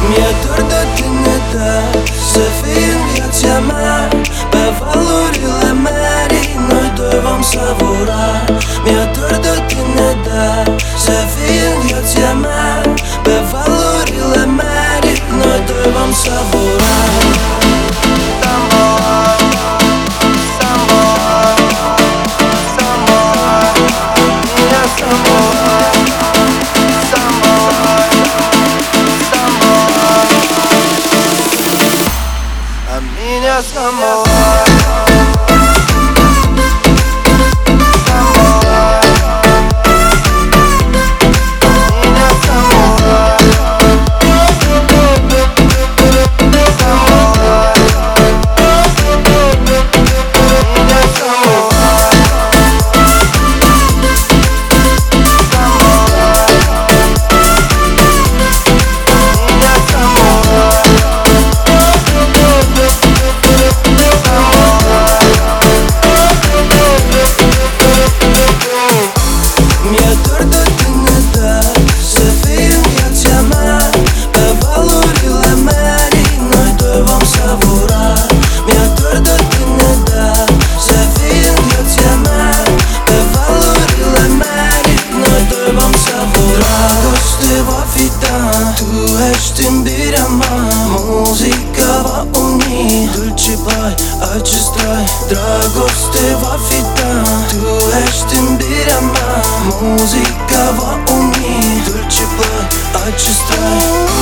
Mi-e dor de tine, dar să fii în viața mea. Pe valurile mari noi doi vom savura. Mi-e dor de tine, dar să fii în viața mea. Pe valurile mari noi doi vom savura. Tu ești iubirea mea, muzica va uni dulce bai, acest trai, dragoste va fi ta. Tu ești iubirea mea, muzica va uni dulce bai, acest trai.